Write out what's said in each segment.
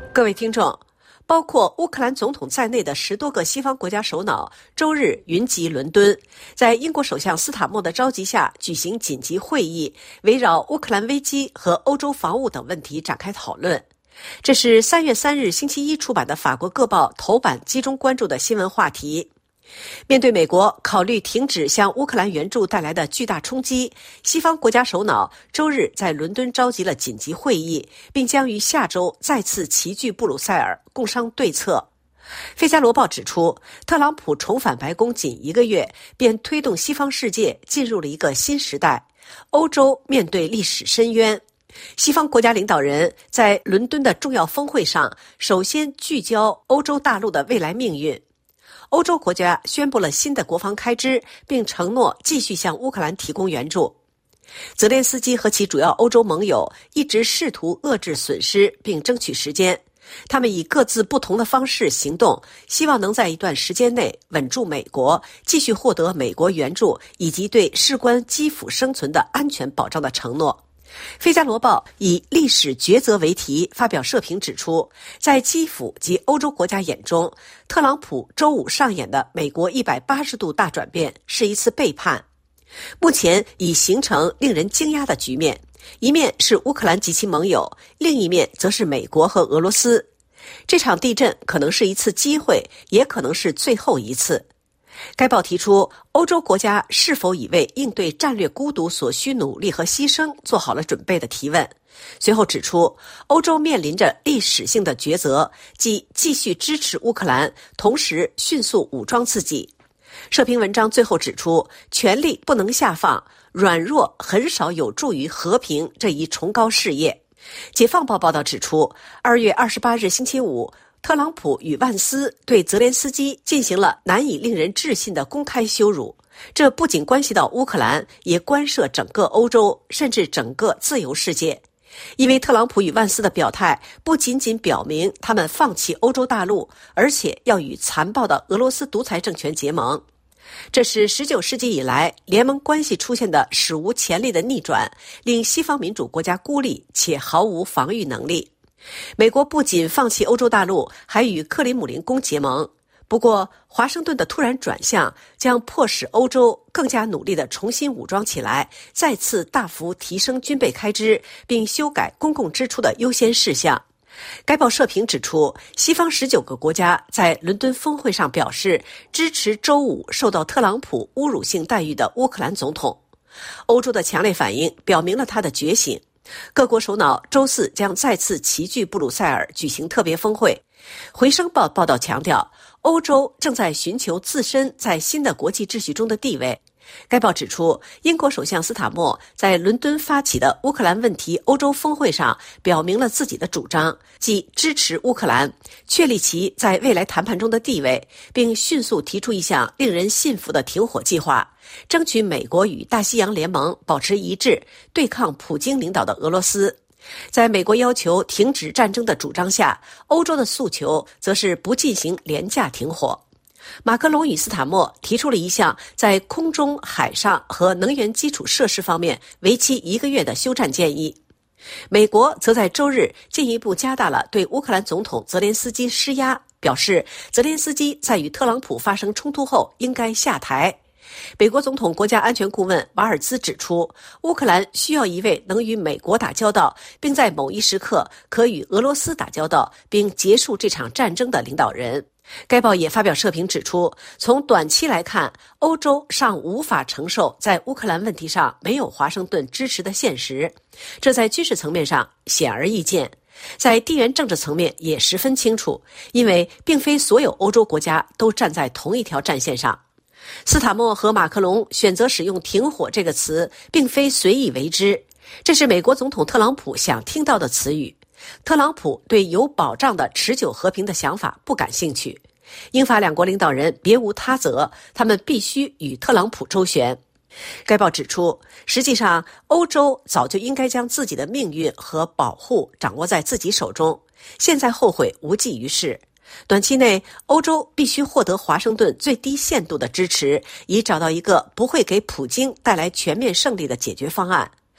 各位听众，包括乌克兰总统在内的10多个西方国家首脑周日云集伦敦，在英国首相斯塔默的召集下举行紧急会议，围绕乌克兰危机和欧洲防务等问题展开讨论。这是3月3日星期一出版的法国各报头版集中关注的新闻话题。面对美国考虑停止向乌克兰援助带来的巨大冲击，西方国家首脑周日在伦敦召集了紧急会议，并将于下周再次齐聚布鲁塞尔，共商对策。《费加罗报》指出，特朗普重返白宫仅1个月，便推动西方世界进入了一个新时代，欧洲面对历史深渊。西方国家领导人在伦敦的重要峰会上，首先聚焦欧洲大陆的未来命运。欧洲国家宣布了新的国防开支，并承诺继续向乌克兰提供援助。泽连斯基和其主要欧洲盟友一直试图遏制损失并争取时间，他们以各自不同的方式行动，希望能在一段时间内稳住美国，继续获得美国援助以及对事关基辅生存的安全保障的承诺。《费加罗报》以历史抉择为题发表社评指出，在基辅及欧洲国家眼中，特朗普周五上演的美国180度大转变是一次背叛。目前已形成令人惊讶的局面，一面是乌克兰及其盟友，另一面则是美国和俄罗斯。这场地震可能是一次机会，也可能是最后一次。该报提出，欧洲国家是否已为应对战略孤独所需努力和牺牲做好了准备的提问。随后指出，欧洲面临着历史性的抉择，即继续支持乌克兰，同时迅速武装自己。社评文章最后指出，权力不能下放，软弱很少有助于和平这一崇高事业。解放报报道指出，2月28日星期五，特朗普与万斯对泽连斯基进行了难以令人置信的公开羞辱，这不仅关系到乌克兰，也关涉整个欧洲，甚至整个自由世界。因为特朗普与万斯的表态不仅仅表明他们放弃欧洲大陆，而且要与残暴的俄罗斯独裁政权结盟。这是19世纪以来联盟关系出现的史无前例的逆转，令西方民主国家孤立且毫无防御能力。美国不仅放弃欧洲大陆，还与克里姆林宫结盟。不过，华盛顿的突然转向将迫使欧洲更加努力地重新武装起来，再次大幅提升军备开支，并修改公共支出的优先事项。该报社评指出，西方19个国家在伦敦峰会上表示支持周五受到特朗普侮辱性待遇的乌克兰总统。欧洲的强烈反应表明了他的觉醒。各国首脑周四将再次齐聚布鲁塞尔举行特别峰会。回声报报道强调，欧洲正在寻求自身在新的国际秩序中的地位。该报指出，英国首相斯塔默在伦敦发起的乌克兰问题欧洲峰会上表明了自己的主张，即支持乌克兰，确立其在未来谈判中的地位，并迅速提出一项令人信服的停火计划，争取美国与大西洋联盟保持一致，对抗普京领导的俄罗斯。在美国要求停止战争的主张下，欧洲的诉求则是不进行廉价停火。马克龙与斯塔默提出了一项在空中、海上和能源基础设施方面为期1个月的休战建议。美国则在周日进一步加大了对乌克兰总统泽连斯基施压，表示泽连斯基在与特朗普发生冲突后应该下台。美国总统国家安全顾问瓦尔兹指出，乌克兰需要一位能与美国打交道，并在某一时刻可与俄罗斯打交道，并结束这场战争的领导人。该报也发表社评指出，从短期来看，欧洲尚无法承受在乌克兰问题上没有华盛顿支持的现实，这在军事层面上显而易见，在地缘政治层面也十分清楚，因为并非所有欧洲国家都站在同一条战线上。斯塔默和马克龙选择使用停火这个词并非随意为之，这是美国总统特朗普想听到的词语。特朗普对有保障的持久和平的想法不感兴趣，英法两国领导人别无他择，他们必须与特朗普周旋。该报指出，实际上欧洲早就应该将自己的命运和保护掌握在自己手中，现在后悔无济于事。短期内，欧洲必须获得华盛顿最低限度的支持，以找到一个不会给普京带来全面胜利的解决方案。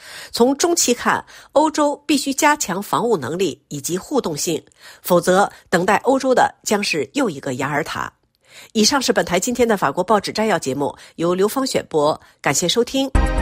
从中期看，欧洲必须加强防务能力以及互动性，否则等待欧洲的将是又一个雅尔塔。以上是本台今天的法国报纸摘要节目，由刘芳选播，感谢收听。